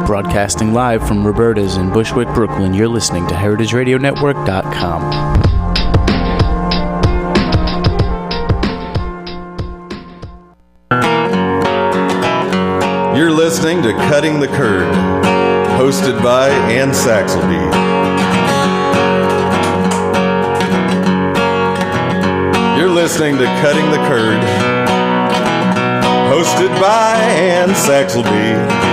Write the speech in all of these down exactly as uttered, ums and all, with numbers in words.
Broadcasting live from Roberta's in Bushwick, Brooklyn, you're listening to heritage radio network dot com. You're listening to Cutting the Curd, hosted by Ann Saxelby. You're listening to Cutting the Curd, hosted by Ann Saxelby.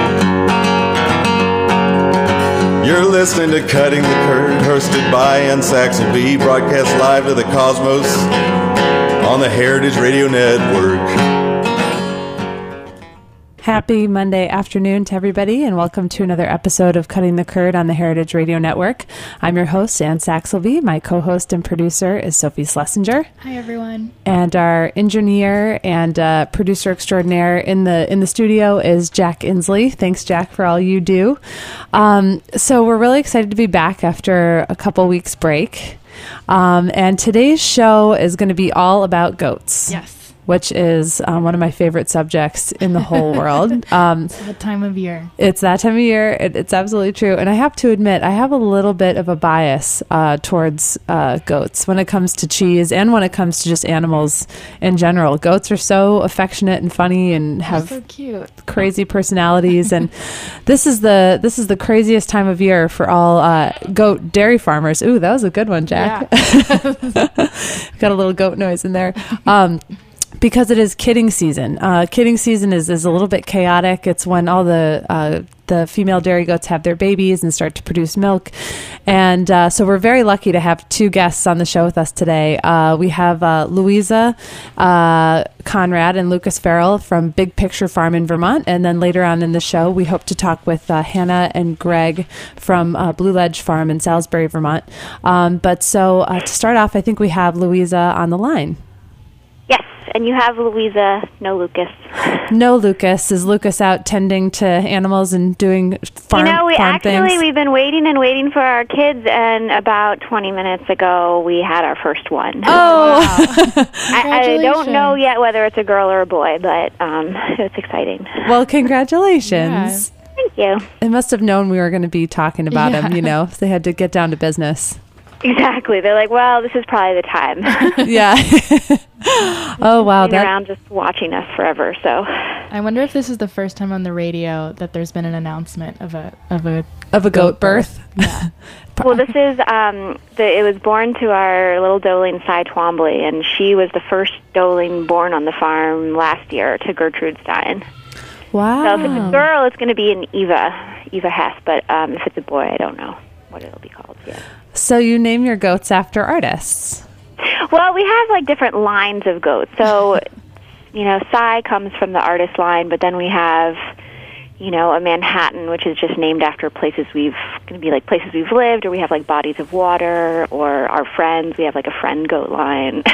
You're listening to Cutting the Curd, hosted by Ann Saxelby, broadcast live to the cosmos on the Heritage Radio Network. Happy Monday afternoon to everybody, and welcome to another episode of Cutting the Curd on the Heritage Radio Network. I'm your host, Ann Saxelby. My co-host and producer is Sophie Schlesinger. Hi, everyone. And our engineer and uh, producer extraordinaire in the in the studio is Jack Inslee. Thanks, Jack, for all you do. Um, so we're really excited to be back after a couple weeks break. Um, and today's show is going to be all about goats. Yes. Which is um, one of my favorite subjects in the whole world. Um, it's that time of year. It's that time of year. It, it's absolutely true. And I have to admit, I have a little bit of a bias uh, towards uh, goats when it comes to cheese and when it comes to just animals in general. Goats are so affectionate and funny and have so cute, crazy personalities. And this is the this is the craziest time of year for all uh, goat dairy farmers. Ooh, that was a good one, Jack. Yeah. Got a little goat noise in there. Um, Because it is kidding season. Uh, kidding season is, is a little bit chaotic. It's when all the uh, the female dairy goats have their babies and start to produce milk. And uh, so we're very lucky to have two guests on the show with us today. Uh, we have uh, Louisa uh, Conrad and Lucas Farrell from Big Picture Farm in Vermont. And then later on in the show, we hope to talk with uh, Hannah and Greg from uh, Blue Ledge Farm in Salisbury, Vermont. Um, but so uh, to start off, I think we have Louisa on the line. Yes, and you have Louisa, no Lucas. No Lucas. Is Lucas out tending to animals and doing farm, you know, we farm actually, things? We've been waiting and waiting for our kids, and about twenty minutes ago, we had our first one. Oh! Wow. I, I don't know yet whether it's a girl or a boy, but um, it's exciting. Well, congratulations. Yeah. Thank you. They must have known we were going to be talking about Yeah. him, you know. They had to get down to business. Exactly. They're like, well, this is probably the time. Yeah. Oh, wow. Been That, around just watching us forever, so... I wonder if this is the first time on the radio that there's been an announcement of a of a of a goat birth. Yeah. Well, this is, um, the, it was born to our little doeling, Cy Twombly, and she was the first doeling born on the farm last year to Gertrude Stein. Wow. So if it's a girl, it's going to be an Eva, Eva Hess, but um, if it's a boy, I don't know what it'll be called yet. So you name your goats after artists. Well, we have, like, different lines of goats. So, you know, Cy comes from the artist line, but then we have... you know, a Manhattan, which is just named after places we've, going to be like places we've lived, or we have like bodies of water, or our friends. We have like a friend goat line.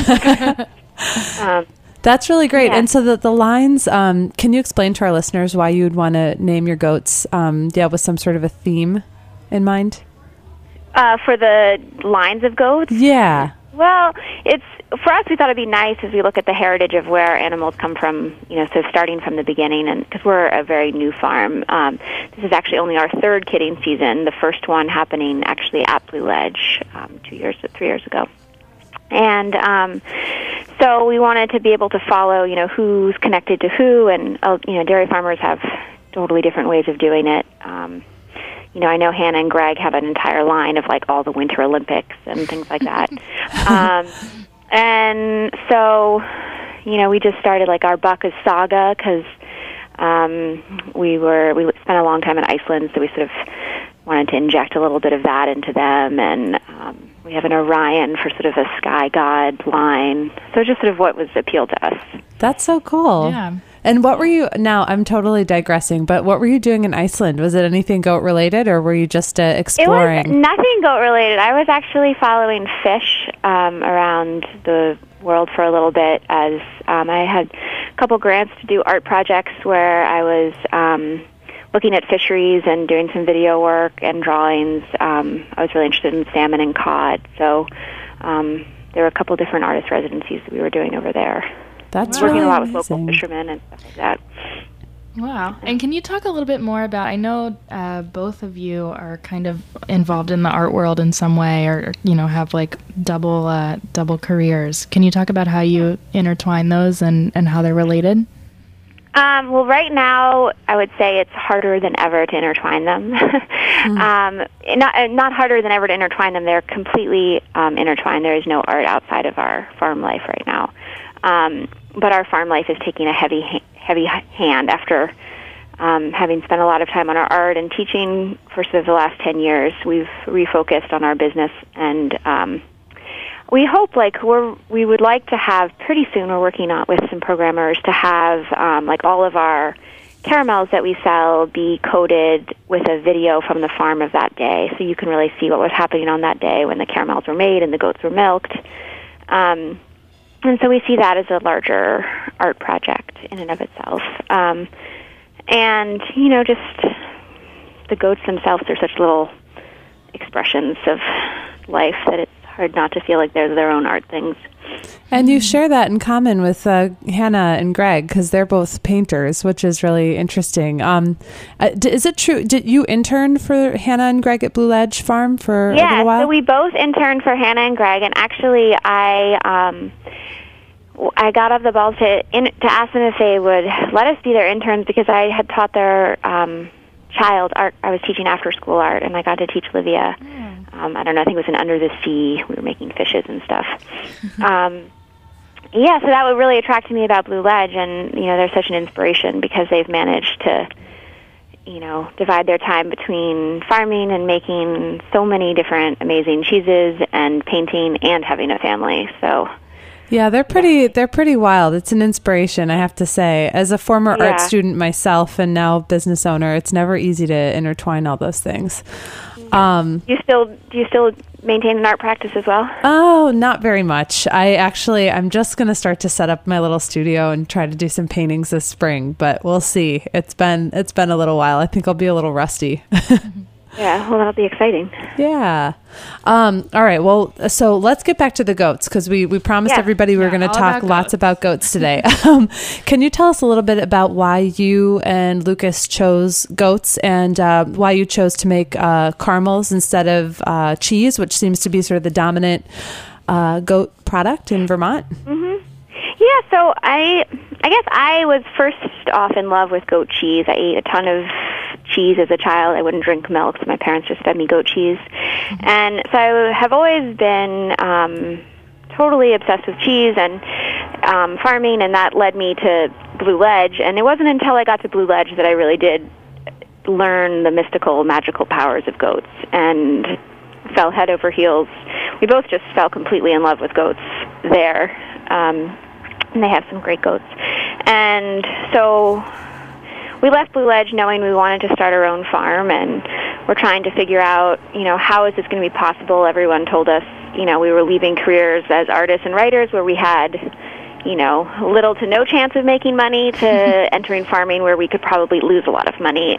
um, That's really great. Yeah. And so the, the lines, um, can you explain to our listeners why you'd want to name your goats, um, yeah, with some sort of a theme in mind? uh, for the lines of goats? Yeah. Well, it's for us. We thought it'd be nice as we look at the heritage of where animals come from. You know, so starting from the beginning, and because we're a very new farm, um, this is actually only our third kidding season. The first one happening actually at Blue Ledge um, two years, three years ago, and um, so we wanted to be able to follow, you know, who's connected to who, and uh, you know, dairy farmers have totally different ways of doing it. Um, You know, I know Hannah and Greg have an entire line of, like, all the Winter Olympics and things like that. um, and so, you know, we just started, like, our Bacchus saga because um, we were, we spent a long time in Iceland, so we sort of wanted to inject a little bit of that into them. And um, we have an Orion for sort of a sky god line. So just sort of what was appealed to us. That's so cool. Yeah. And what were you, now I'm totally digressing, but what were you doing in Iceland? Was it anything goat related, or were you just uh, exploring? It was nothing goat related. I was actually following fish um, around the world for a little bit, as um, I had a couple grants to do art projects where I was um, looking at fisheries and doing some video work and drawings. Um, I was really interested in salmon and cod, so um, there were a couple different artist residencies that we were doing over there. That's Working really a lot with amazing. local fishermen and stuff like that. Wow. And can you talk a little bit more about, I know uh, both of you are kind of involved in the art world in some way, or, you know, have like double uh, double careers. Can you talk about how you intertwine those and, and how they're related? Um, well, right now, I would say it's harder than ever to intertwine them. mm. um, not, not harder than ever to intertwine them. They're completely um, intertwined. There is no art outside of our farm life right now. Um, but our farm life is taking a heavy, heavy hand after um, having spent a lot of time on our art and teaching for sort of the last ten years. We've refocused on our business, and um, we hope, like, we're, we would like to have, pretty soon we're working on with some programmers to have, um, like, all of our caramels that we sell be coded with a video from the farm of that day, so you can really see what was happening on that day when the caramels were made and the goats were milked. Um, and so we see that as a larger art project in and of itself. Um, and, you know, just the goats themselves are such little expressions of life that it's hard not to feel like they're their own art things. And you share that in common with uh, Hannah and Greg, because they're both painters, which is really interesting. Um, uh, d- is it true? Did you intern for Hannah and Greg at Blue Ledge Farm for yeah, a little while? Yeah, so we both interned for Hannah and Greg, and actually I um, I got off the balls to in, to ask them if they would let us be their interns, because I had taught their um, child art. I was teaching after school art, and I got to teach Livia. Mm. Um, I don't know, I think it was an Under the Sea. We were making fishes and stuff. um, yeah, so that what really attracted me about Blue Ledge, and, you know, they're such an inspiration because they've managed to, you know, divide their time between farming and making so many different amazing cheeses and painting and having a family, so... Yeah, they're pretty they're pretty wild. It's an inspiration, I have to say. As a former yeah. art student myself and now business owner, it's never easy to intertwine all those things. Um, you still do you still maintain an art practice as well? Oh, not very much. I actually I'm just going to start to set up my little studio and try to do some paintings this spring, but we'll see. It's been it's been a little while. I think I'll be a little rusty. Yeah, well, that'll be exciting. Yeah. Um, all right. Well, so let's get back to the goats, because we, we promised yeah. everybody we were yeah, going to talk about lots goats. about goats today. um, can you tell us a little bit about why you and Lucas chose goats, and uh, why you chose to make uh, caramels instead of uh, cheese, which seems to be sort of the dominant uh, goat product in Vermont? Mm-hmm. Yeah, so I I guess I was first off in love with goat cheese. I ate a ton of cheese as a child. I wouldn't drink milk, so my parents just fed me goat cheese. Mm-hmm. And so I have always been um, totally obsessed with cheese and um, farming, and that led me to Blue Ledge. And it wasn't until I got to Blue Ledge that I really did learn the mystical, magical powers of goats, and fell head over heels. We both just fell completely in love with goats there. Um, and they have some great goats. And so we left Blue Ledge knowing we wanted to start our own farm, and we're trying to figure out, you know, how is this going to be possible? Everyone told us, you know, we were leaving careers as artists and writers where we had, you know, little to no chance of making money, to entering farming where we could probably lose a lot of money.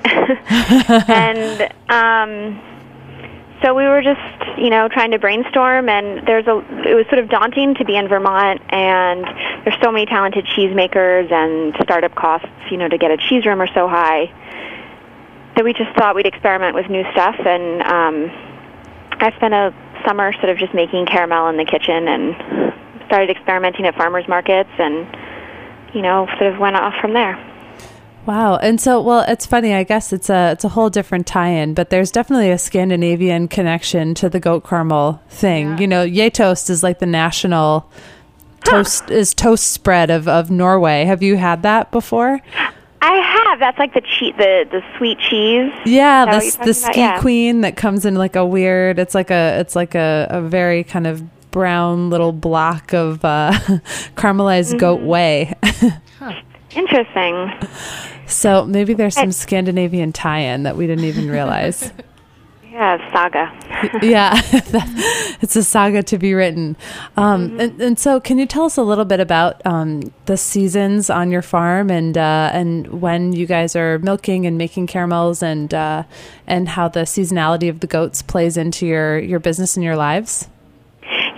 and um, so we were just, you know, trying to brainstorm, and there's a, it was sort of daunting to be in Vermont, and there's so many talented cheesemakers, and startup costs, you know, to get a cheese room are so high that we just thought we'd experiment with new stuff. And um, I spent a summer sort of just making caramel in the kitchen, and started experimenting at farmers markets, and, you know, sort of went off from there. Wow. And so, well, it's funny, I guess it's a it's a whole different tie-in, but there's definitely a Scandinavian connection to the goat caramel thing. Yeah. You know, Gjetost is like the national toast huh. is toast spread of, of Norway. Have you had that before? I have. That's like the che- the the sweet cheese. Yeah, the the ski yeah. queen that comes in like a weird. It's like a it's like a, a very kind of brown little block of uh, caramelized mm-hmm. goat whey. huh. Interesting. So maybe there's some Scandinavian tie-in that we didn't even realize. Yeah, saga. Yeah, it's a saga to be written. Um, mm-hmm. and, and so can you tell us a little bit about um, the seasons on your farm, and uh, and when you guys are milking and making caramels, and uh, and how the seasonality of the goats plays into your, your business and your lives?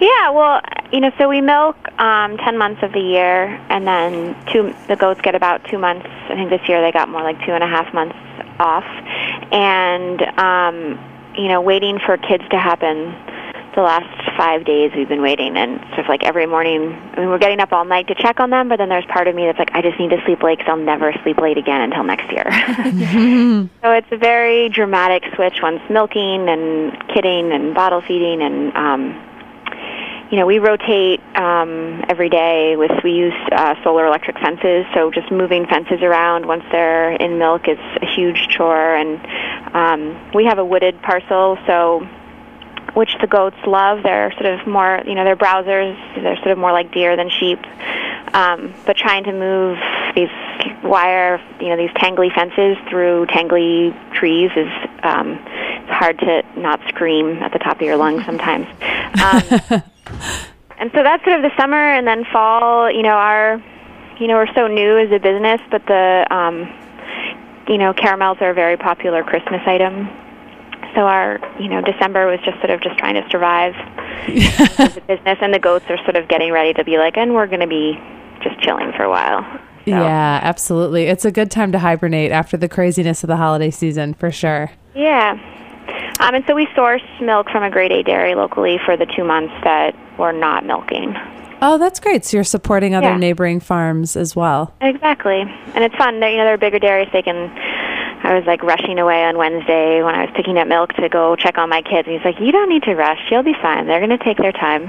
Yeah, well, you know, so we milk um, ten months of the year, and then two, the goats get about two months. I think this year they got more like two and a half months off. And, um, you know, waiting for kids to happen, the last five days we've been waiting, and sort of like every morning, I mean, we're getting up all night to check on them, but then there's part of me that's like, I just need to sleep late because I'll never sleep late again until next year. So it's a very dramatic switch once milking and kidding and bottle feeding, and um, you know, we rotate um, every day with, we use uh, solar electric fences, so just moving fences around once they're in milk is a huge chore, and um, we have a wooded parcel, so which the goats love. They're sort of more, you know, they're browsers. They're sort of more like deer than sheep. Um, but trying to move these wire, you know, these tangly fences through tangly trees is um, it's hard to not scream at the top of your lungs sometimes. Um, and so that's sort of the summer, and then fall. You know, our, you know, we're so new as a business, but the, um, you know, caramels are a very popular Christmas item. So our, you know, December was just sort of just trying to survive as a business, and the goats are sort of getting ready to be like, and we're going to be just chilling for a while. So. Yeah, absolutely. It's a good time to hibernate after the craziness of the holiday season, for sure. Yeah. Um, and so we source milk from a grade A dairy locally for the two months that we're not milking. Oh, that's great. So you're supporting other Yeah. neighboring farms as well. Exactly. And it's fun. They're, you know, they're bigger dairies. They can... I was like rushing away on Wednesday when I was picking up milk to go check on my kids. And he's like, you don't need to rush. You'll be fine. They're going to take their time.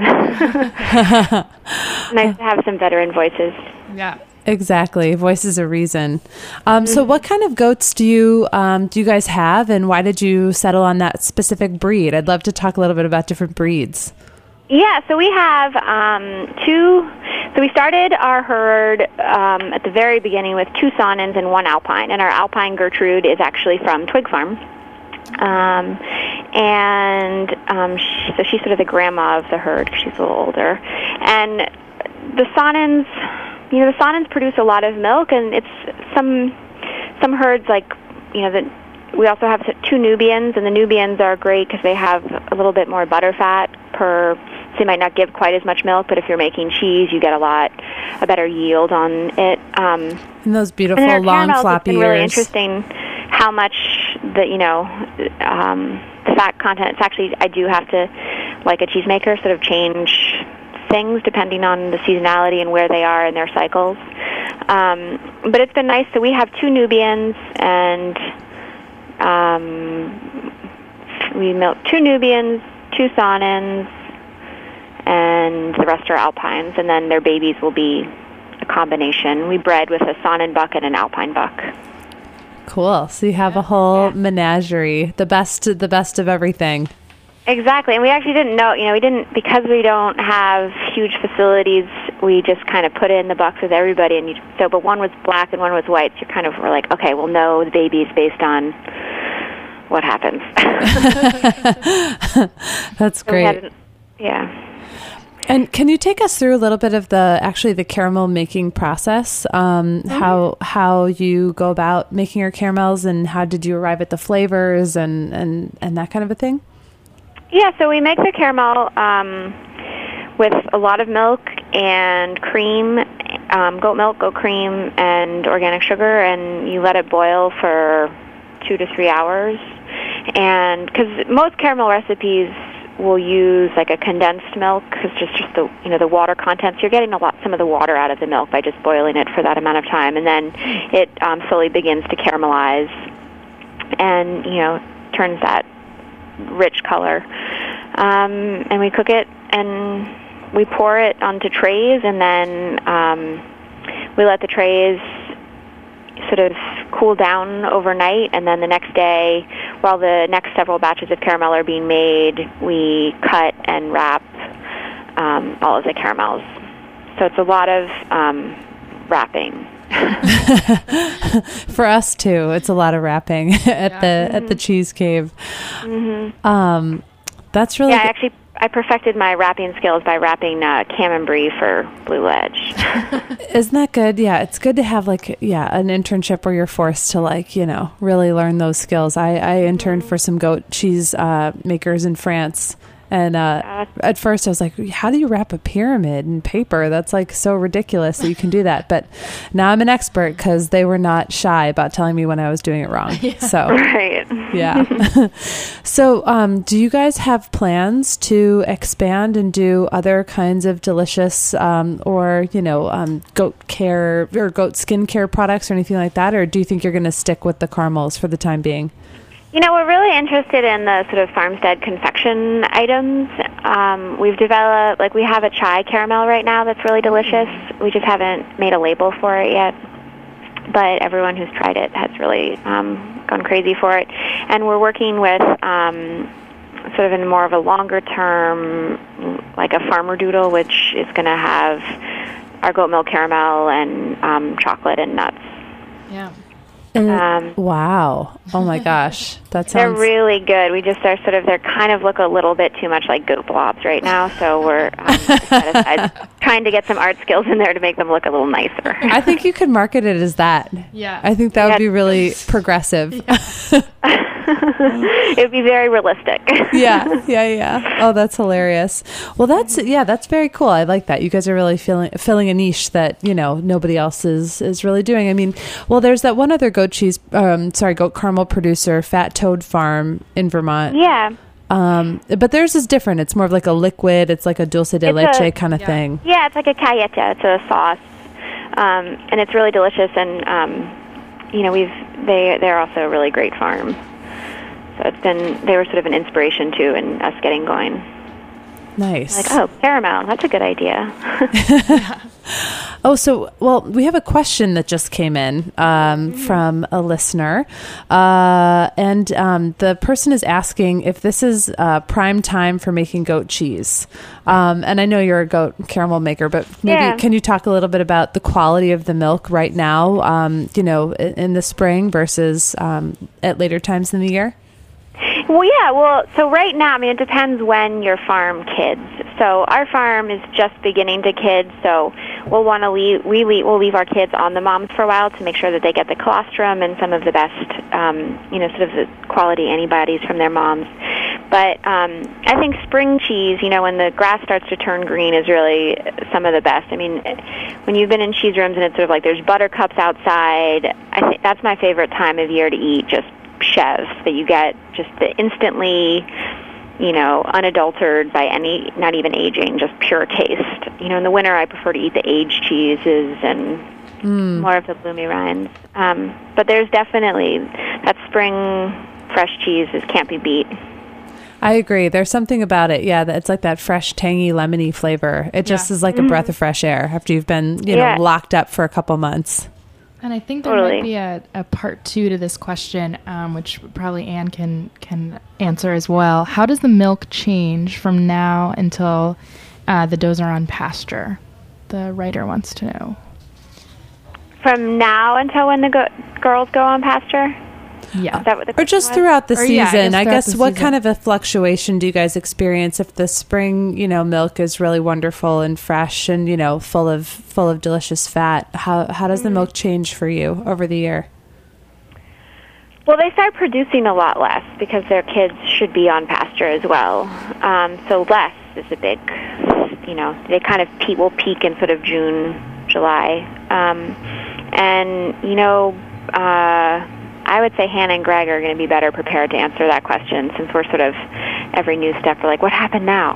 Nice to have some veteran voices. Yeah. Exactly. Voice is a reason. Um, mm-hmm. So what kind of goats do you um, do you guys have, and why did you settle on that specific breed? I'd love to talk a little bit about different breeds. Yeah, so we have um, two... So we started our herd um, at the very beginning with two Saanens and one Alpine, and our Alpine Gertrude is actually from Twig Farm. Um, and um, she, so she's sort of the grandma of the herd because she's a little older. And the Saanens, you know, the Saanens produce a lot of milk, and it's some some herds like, you know, the, we also have two Nubians, and the Nubians are great because they have a little bit more butter fat per. So they might not give quite as much milk, but if you're making cheese, you get a lot, a better yield on it. Um, and those beautiful and long caramels, floppy it's been ears. Really interesting how much the you know um, the fat content. It's actually I do have to, like a cheesemaker, sort of change things depending on the seasonality and where they are in their cycles. Um, but it's been nice. So we have two Nubians, and um, we milk two Nubians, two Saanens, and the rest are Alpines, and then their babies will be a combination. We bred with a Saanen buck and an Alpine buck. Cool. So you have a whole yeah. menagerie, the best, the best of everything. Exactly, and we actually didn't know, you know, we didn't, because we don't have huge facilities, we just kind of put in the bucks with everybody, and you, so, but one was black and one was white, so you kind of were like, okay, we'll know the babies based on what happens. That's so great. Yeah. And can you take us through a little bit of the actually the caramel making process? Um, mm-hmm. How how you go about making your caramels, and how did you arrive at the flavors and, and, and that kind of a thing? Yeah, so we make the caramel um, with a lot of milk and cream, um, goat milk, goat cream, and organic sugar, and you let it boil for two to three hours. And because most caramel recipes will use like a condensed milk, because just just the you know the water content. So you're getting a lot some of the water out of the milk by just boiling it for that amount of time, and then it um, slowly begins to caramelize, and you know turns that rich color. Um, and we cook it, and we pour it onto trays, and then um, we let the trays sort of cool down overnight, and then the next day, while the next several batches of caramel are being made, we cut and wrap um, all of the caramels. So it's a lot of um, wrapping. For us too, it's a lot of wrapping at yeah. the mm-hmm. at the Cheese Cave. Mm-hmm. Um, that's really yeah. good. I actually I perfected my wrapping skills by wrapping uh, camembert for Blue Ledge. Isn't that good? Yeah, it's good to have like yeah an internship where you're forced to like you know really learn those skills. I I interned for some goat cheese uh, makers in France. And uh, at first I was like, how do you wrap a pyramid in paper? That's like so ridiculous that you can do that. But now I'm an expert because they were not shy about telling me when I was doing it wrong. Yeah. So, right. Yeah. So um, do you guys have plans to expand and do other kinds of delicious um, or, you know, um, goat care or goat skin care products or anything like that? Or do you think you're going to stick with the caramels for the time being? You know, we're really interested in the sort of farmstead confection items. Um, we've developed, like, we have a chai caramel right now that's really delicious. We just haven't made a label for it yet. But everyone who's tried it has really um, gone crazy for it. And we're working with um, sort of in more of a longer term, like a farmer doodle, which is going to have our goat milk caramel and um, chocolate and nuts. Yeah. And, um, wow. Oh my gosh. That sounds... They're really good. We just are sort of, they're kind of look a little bit too much like goat blobs right now, so we're um, aside, trying to get some art skills in there to make them look a little nicer. I think you could market it as that. Yeah. I think that yeah. would be really progressive. Yeah. It would be very realistic. yeah, yeah, yeah. Oh, that's hilarious. Well, that's, yeah, that's very cool. I like that. You guys are really filling, filling a niche that, you know, nobody else is, is really doing. I mean, well, there's that one other goat cheese, um, sorry, goat caramel producer, Fat Toad Farm in Vermont. Yeah. Um, but theirs is different. It's more of like a liquid. It's like a dulce de It's leche a- kind of yeah. thing. Yeah, it's like a cayeta. It's a sauce, um, and it's really delicious. And um, you know, we've they they're also a really great farm. So it's been they were sort of an inspiration too in us getting going. Nice. Like, oh, caramel, that's a good idea. Oh, so, well, we have a question that just came in um, mm-hmm. from a listener. Uh, and um, the person is asking if this is uh, prime time for making goat cheese. Um, and I know you're a goat caramel maker, but maybe Yeah. can you talk a little bit about the quality of the milk right now, um, you know, in, in the spring versus um, at later times in the year? Well, yeah, well, so right now, I mean, it depends when your farm kids. So our farm is just beginning to kids, so we'll want to leave, we leave, we'll leave our kids on the moms for a while to make sure that they get the colostrum and some of the best, um, you know, sort of the quality antibodies from their moms. But um, I think spring cheese, you know, when the grass starts to turn green is really some of the best. I mean, when you've been in cheese rooms and it's sort of like there's buttercups outside, I think that's my favorite time of year to eat, just chev, that you get just the instantly, you know, unadulterated by any, not even aging, just pure taste. You know, in the winter I prefer to eat the aged cheeses and mm. more of the bloomy rinds. Um, but there's definitely, that spring fresh cheese is can't be beat. I agree. There's something about it. Yeah, that it's like that fresh, tangy, lemony flavor. It just Yeah. is like Mm-hmm. a breath of fresh air after you've been, you Yeah. know, locked up for a couple months. And I think there Totally. might be a, a part two to this question, um, which probably Anne can can answer as well. How does the milk change from now until uh, the does are on pasture? The writer wants to know. From now until when the go- girls go on pasture? Yeah. Is that what the Or question just was? throughout the Or, yeah, I season. guess I throughout guess the what season. kind of a fluctuation do you guys experience if the spring, you know, milk is really wonderful and fresh and, you know, full of full of delicious fat? How how does the Mm. milk change for you over the year? Well, they start producing a lot less because their kids should be on pasture as well. Um, so less is a big, you know, they kind of pe- will peak in sort of June, July. Um, and, you know, uh, I would say Hannah and Greg are going to be better prepared to answer that question since we're sort of every new step, we're like, what happened now?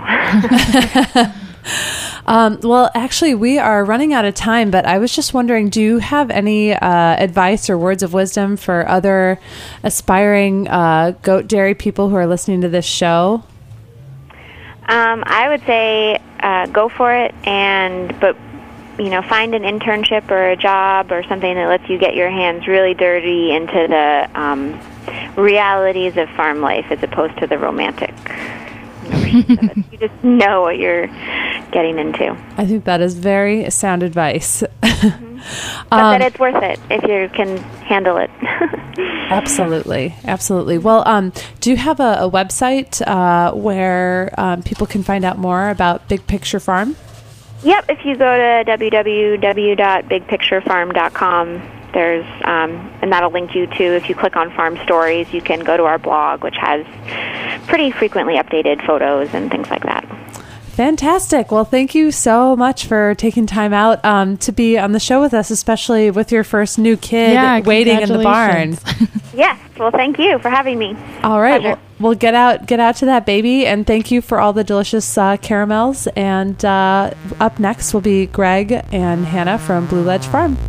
Um, well, actually, we are running out of time, but I was just wondering, do you have any uh, advice or words of wisdom for other aspiring uh, goat dairy people who are listening to this show? Um, I would say uh, go for it, and but you know, find an internship or a job or something that lets you get your hands really dirty into the um, realities of farm life as opposed to the romantic. You just know what you're getting into. I think that is very sound advice. Mm-hmm. But um, that it's worth it if you can handle it. Absolutely. Absolutely. Well, um, do you have a, a website uh, where um, people can find out more about Big Picture Farm? Yep, if you go to w w w dot big picture farm dot com, there's um, and that'll link you to, if you click on Farm Stories, you can go to our blog, which has pretty frequently updated photos and things like that. Fantastic. Well, thank you so much for taking time out um, to be on the show with us, especially with your first new kid yeah, waiting in the barn. Yes. Well, thank you for having me. All right. Well, we'll get out get out to that baby, and thank you for all the delicious uh, caramels. And uh, up next will be Greg and Hannah from Blue Ledge Farm.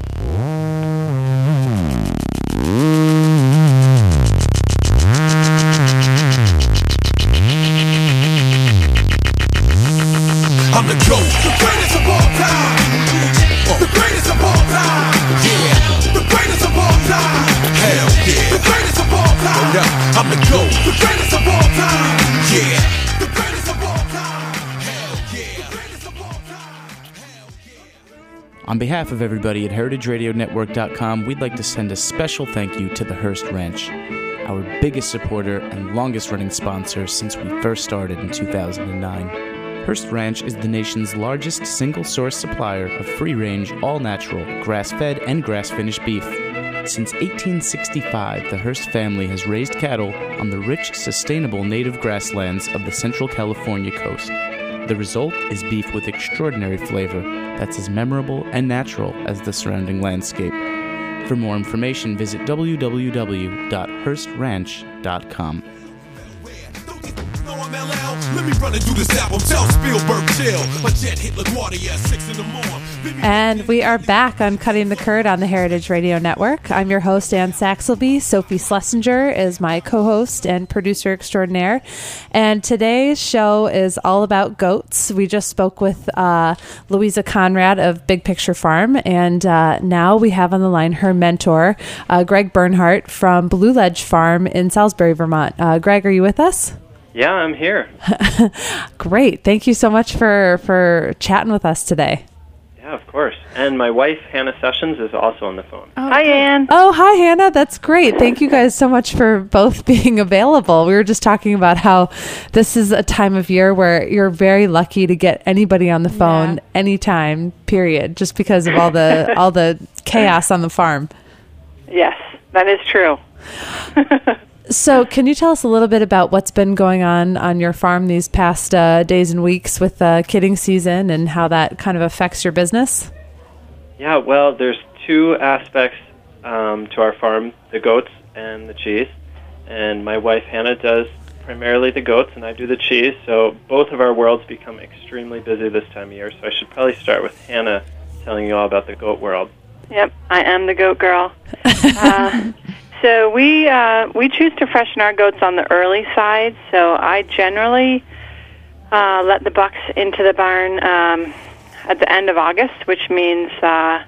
I'm the GOAT, the greatest of all time. The greatest of all time. Yeah, the greatest of all time. Hell yeah, the greatest of all time. Yeah, I'm the GOAT, the greatest of all time. Yeah, the greatest of all time. Hell yeah, the greatest of all time. Hell yeah. On behalf of everybody at heritage radio network dot com, we'd like to send a special thank you to the Hearst Ranch, our biggest supporter and longest-running sponsor since we first started in two thousand nine. Hearst Ranch is the nation's largest single-source supplier of free-range, all-natural, grass-fed, and grass-finished beef. Since eighteen sixty-five, the Hearst family has raised cattle on the rich, sustainable native grasslands of the Central California coast. The result is beef with extraordinary flavor that's as memorable and natural as the surrounding landscape. For more information, visit w w w dot hearst ranch dot com. Let me run and do this album. Tell Spielberg chill. My jet hit LaGuardia at six in the morning. And we are back on Cutting the Curd on the Heritage Radio Network. I'm your host, Ann Saxelby. Sophie Schlesinger is my co-host and producer extraordinaire. And today's show is all about goats. We just spoke with uh, Louisa Conrad of Big Picture Farm. And uh, now we have on the line her mentor, uh, Greg Bernhardt from Blue Ledge Farm in Salisbury, Vermont. Uh, Greg, are you with us? Yeah, I'm here. Great. Thank you so much for, for chatting with us today. Yeah, of course. And my wife, Hannah Sessions, is also on the phone. Oh, Hi, Ann. Oh, hi, Hannah. That's great. Thank you guys so much for both being available. We were just talking about how this is a time of year where you're very lucky to get anybody on the phone Yeah. anytime, period, just because of all the all the chaos on the farm. Yes, that is true. So can you tell us a little bit about what's been going on on your farm these past uh, days and weeks with uh, kidding season and how that kind of affects your business? Yeah, well, there's two aspects um, to our farm, the goats and the cheese. And my wife, Hannah, does primarily the goats, and I do the cheese. So both of our worlds become extremely busy this time of year. So I should probably start with Hannah telling you all about the goat world. Yep, I am the goat girl. uh, so we uh, we choose to freshen our goats on the early side. So I generally uh, let the bucks into the barn um, at the end of August, which means uh,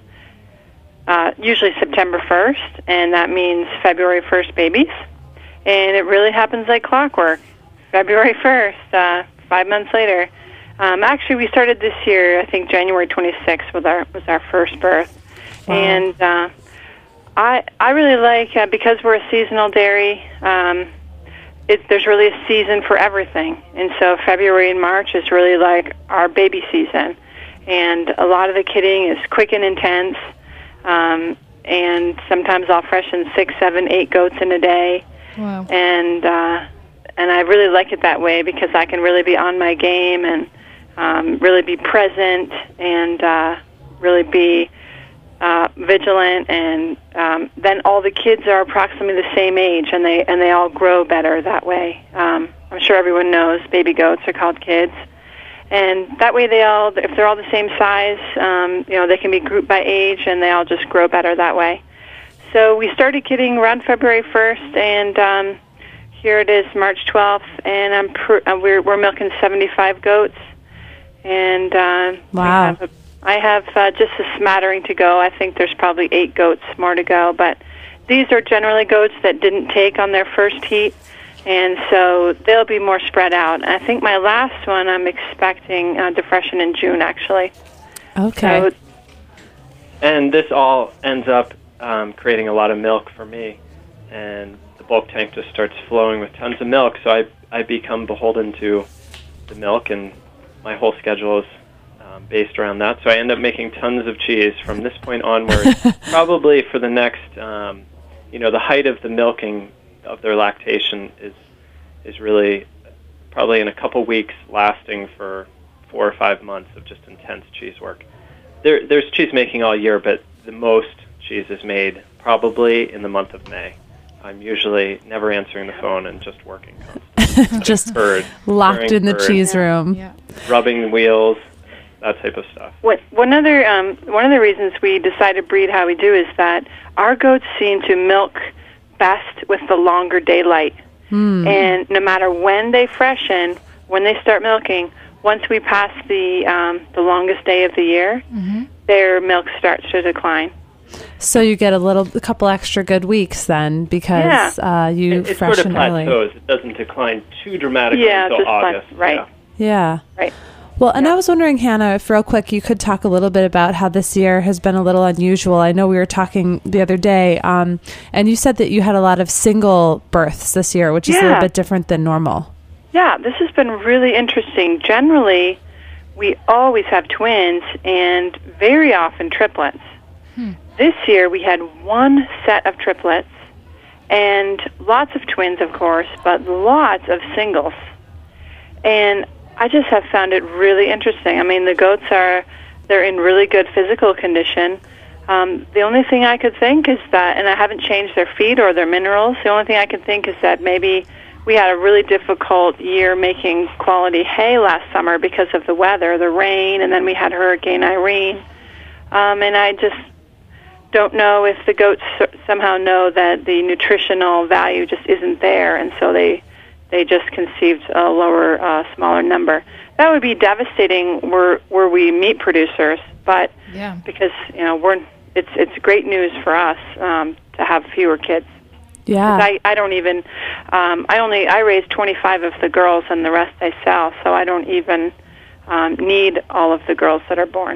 uh, usually September first, and that means February first babies. And it really happens like clockwork. February first, uh, five months later. Um, actually, we started this year, I think January twenty-sixth was our, was our first birth. Wow. And uh, I I really like, uh, because we're a seasonal dairy, um, it, there's really a season for everything. And so February and March is really like our baby season. And a lot of the kidding is quick and intense. Um, and sometimes I'll freshen six, seven, eight goats in a day. Wow. And uh, and I really like it that way because I can really be on my game and um, really be present and uh, really be uh, vigilant. And um, then all the kids are approximately the same age, and they and they all grow better that way. Um, I'm sure everyone knows baby goats are called kids, and that way they all, if they're all the same size, um, you know, they can be grouped by age, and they all just grow better that way. So we started kidding around February first, and um, here it is March twelfth, and I'm pr- uh, we're we're milking seventy-five goats, and uh, Wow. I have, a, I have uh, just a smattering to go. I think there's probably eight goats more to go, but these are generally goats that didn't take on their first heat, and so they'll be more spread out. I think my last one I'm expecting uh, to freshen in June, actually. Okay. So, And this all ends up um, creating a lot of milk for me, and the bulk tank just starts flowing with tons of milk, so I, I become beholden to the milk, and my whole schedule is um, um, based around that. So I end up making tons of cheese from this point onward, probably for the next, um, you know, the height of the milking of their lactation is is really probably in a couple weeks, lasting for four or five months of just intense cheese work. There, there's cheese making all year, but the most cheese is made probably in the month of May. I'm usually never answering the phone and just working constantly. Just bird, locked in the bird, cheese room. Yeah. rubbing the wheels, that type of stuff. What, one other um, one of the reasons we decide to breed how we do is that our goats seem to milk best with the longer daylight. Mm. And no matter when they freshen, when they start milking, once we pass the um, the longest day of the year, Mm-hmm. their milk starts to decline. So you get a little, a couple extra good weeks then, because uh, you It, it freshen sort of early. plateaus. It doesn't decline too dramatically Yeah, until just like- August. right. Yeah. Yeah. Right. Well, and I was wondering, Hannah, if real quick you could talk a little bit about how this year has been a little unusual. I know we were talking the other day, um, and you said that you had a lot of single births this year, which is a Yeah. little bit different than normal. Yeah, this has been really interesting. Generally, we always have twins and very often triplets. This year we had one set of triplets and lots of twins, of course, but lots of singles. And I just have found it really interesting. I mean, the goats are, they're in really good physical condition. Um, the only thing I could think is that, and I haven't changed their feed or their minerals, the only thing I could think is that maybe we had a really difficult year making quality hay last summer because of the weather, the rain, and then we had Hurricane Irene. Um, and I just don't know if the goats somehow know that the nutritional value just isn't there, and so they they just conceived a lower, uh, smaller number. That would be devastating were were we meat producers, but Yeah. because you know we're it's it's great news for us um, to have fewer kids. Yeah. I, I don't even, um, I only, I raise twenty-five of the girls and the rest I sell, so I don't even um, need all of the girls that are born.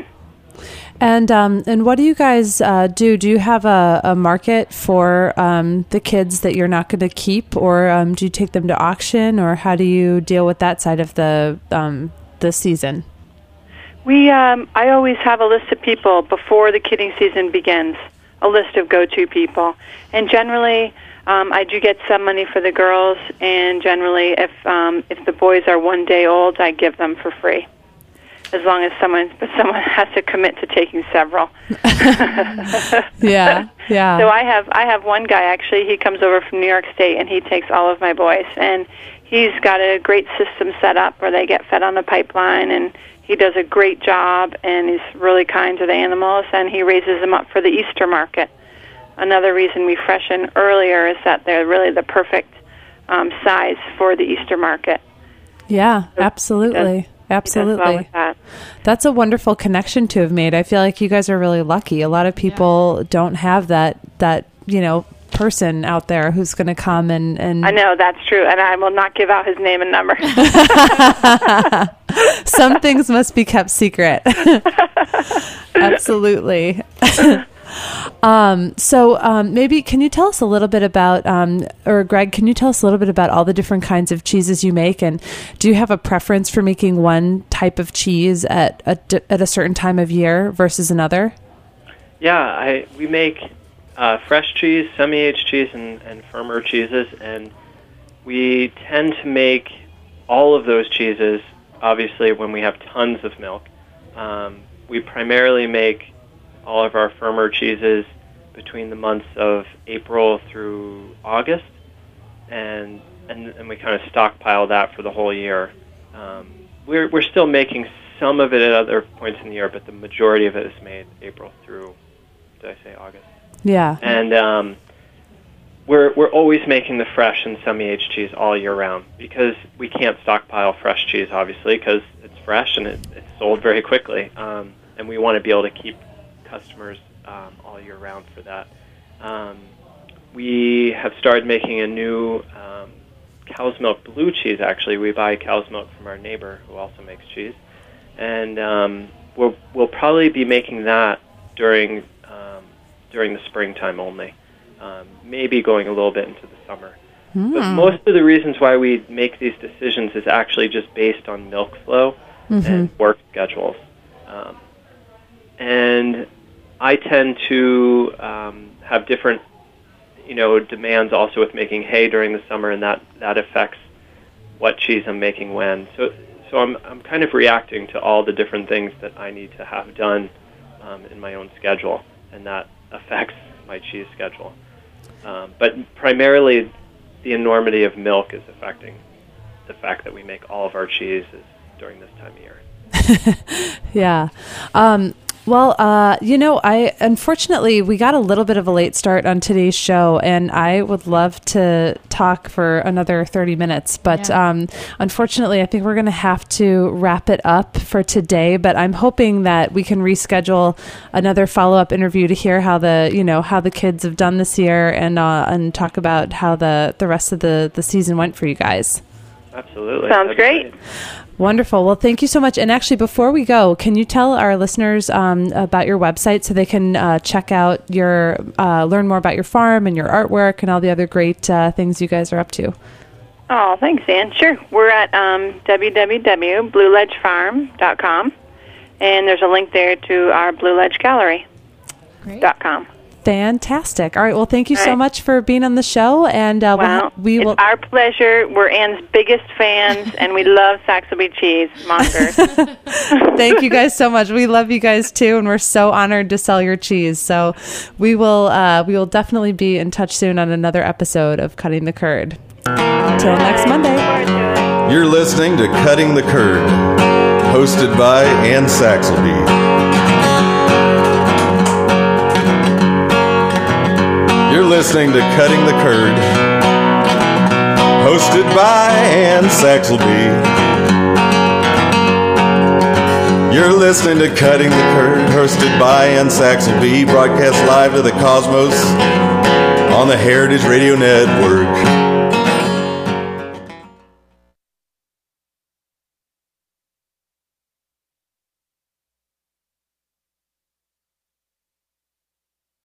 And um, and what do you guys uh, do? Do you have a, a market for um, the kids that you're not going to keep, or um, do you take them to auction, or how do you deal with that side of the um, the season? We, um, I always have a list of people before the kidding season begins, a list of go-to people, and generally um, I do get some money for the girls, and generally if um, if the boys are one day old, I give them for free. As long as someone, but someone has to commit to taking several. Yeah, yeah. So I have I have one guy actually. He comes over from New York State and he takes all of my boys, and he's got a great system set up where they get fed on a pipeline, and he does a great job, and he's really kind to the animals, and he raises them up for the Easter market. Another reason we freshen earlier is that they're really the perfect um, size for the Easter market. Yeah, absolutely. Absolutely. He does well with that. That's a wonderful connection to have made. I feel like you guys are really lucky. A lot of people don't have that, that, you know, person out there who's going to come and, and... I know, that's true, and I will not give out his name and number. Some things must be kept secret. Absolutely. Um, so um, maybe can you tell us a little bit about, um, or Greg, can you tell us a little bit about all the different kinds of cheeses you make, and do you have a preference for making one type of cheese at a, at a certain time of year versus another? Yeah, I we make uh, fresh cheese, semi-aged cheese, and, and firmer cheeses, and we tend to make all of those cheeses, obviously, when we have tons of milk. Um, we primarily make all of our firmer cheeses between the months of April through August, and and, and we kind of stockpile that for the whole year. Um, we're we're still making some of it at other points in the year, but the majority of it is made April through, did I say August? Yeah. And um, we're we're always making the fresh and semi-aged cheese all year round, because we can't stockpile fresh cheese, obviously, because it's fresh and it, it's sold very quickly, um, and we want to be able to keep customers um, all year round for that. Um, we have started making a new um, cow's milk blue cheese, actually. We buy cow's milk from our neighbor who also makes cheese. And um, we'll, we'll probably be making that during um, during the springtime only, um, maybe going a little bit into the summer. Mm. But most of the reasons why we make these decisions is actually just based on milk flow Mm-hmm. and work schedules. Um, and I tend to um, have different, you know, demands also with making hay during the summer, and that, that affects what cheese I'm making when. So so I'm I'm kind of reacting to all the different things that I need to have done um, in my own schedule, and that affects my cheese schedule. Um, but primarily, the enormity of milk is affecting the fact that we make all of our cheeses during this time of year. Yeah. Um, well, uh, you know, I unfortunately we got a little bit of a late start on today's show, and I would love to talk for another thirty minutes, but Yeah. um, unfortunately, I think we're going to have to wrap it up for today. But I'm hoping that we can reschedule another follow-up interview to hear how the you know how the kids have done this year, and uh, and talk about how the the rest of the the season went for you guys. Absolutely. Sounds That'd be great. Wonderful. Well, thank you so much. And actually, before we go, can you tell our listeners um, about your website so they can uh, check out your, uh, learn more about your farm and your artwork and all the other great uh, things you guys are up to? Oh, thanks, Ann. Sure. We're at um, w w w dot blue ledge farm dot com, and there's a link there to our Blue Ledge Gallery dot com. Fantastic. All right. Well, thank you All so right. much for being on the show. And uh, Well, we'll, we it's will. our pleasure. We're Ann's biggest fans, and we love Saxelby cheese monsters. Thank you guys so much. We love you guys too, and we're so honored to sell your cheese. So we will uh, we will definitely be in touch soon on another episode of Cutting the Curd. Until next Monday. You're listening to Cutting the Curd, hosted by Ann Saxelby. You're listening to Cutting the Curd, hosted by Ann Saxelby. You're listening to Cutting the Curd, hosted by Ann Saxelby, broadcast live to the cosmos on the Heritage Radio Network.